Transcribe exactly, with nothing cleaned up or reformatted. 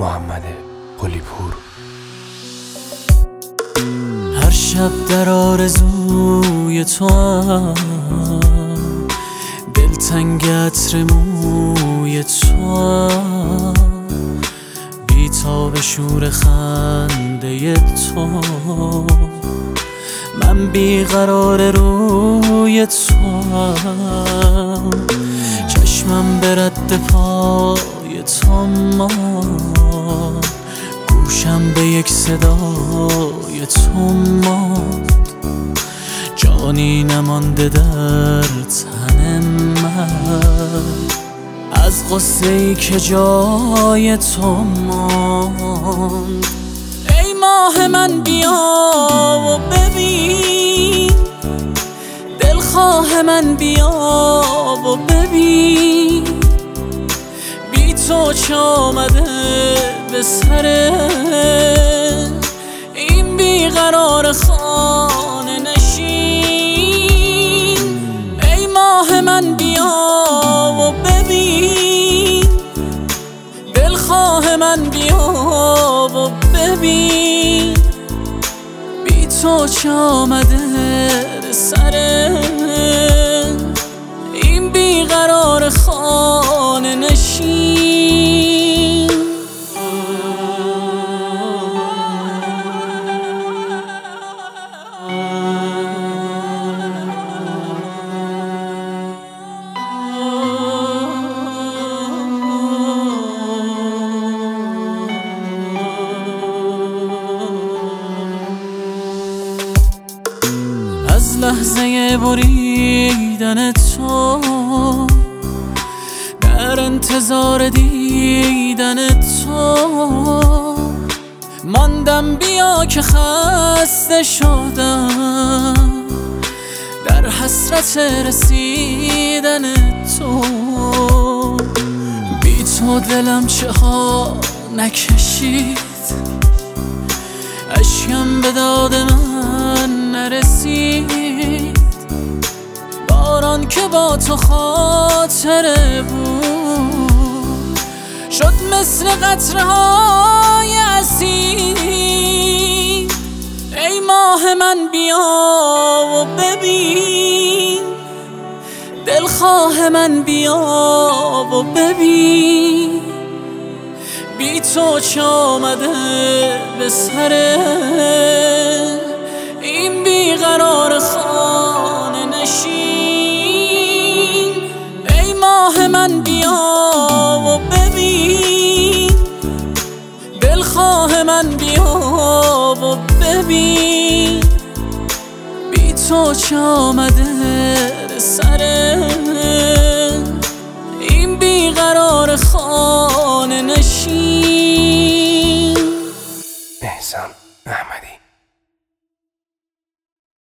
محمد قلی‌پور. هر شب در آرزوی تو هم، دلتنگ عطر موی تو هم، بی تاب شور خنده تو، من بیقرار روی تو هم، چشمم به رد پای تو ماند، گوشم به یک صدای تو ماند، جانی نمانده در تن من از غصه ای که جای تو ماند. ای ماه من بیا و ببین، دلخواه من بیا و ببین، بی تو چه آمده به سر این بیقرار خانه نشین. ای ماه من بیا و ببین، دلخواه من بیا و ببین، بی تو چه آمده به سر این بیقرار خانه نشین. از لحظه بریدن تو، در انتظار دیدن تو ماندم، بیا که خسته شدم در حسرت رسیدن تو. بی تو دلم چه ها نکشید، اشکم به داد من نرسید، باران که با تو خاطره بود شد مثل قطره های اسید. ای ماه من بیا و ببین، دلخواه من بیا و ببین، بی تو چه آمده به سر این بیقرار خانه نشین. ای ماه من بیا و ببین، دلخواه من بیا و ببین، بی تو چه آمده به سر این بیقرار خانه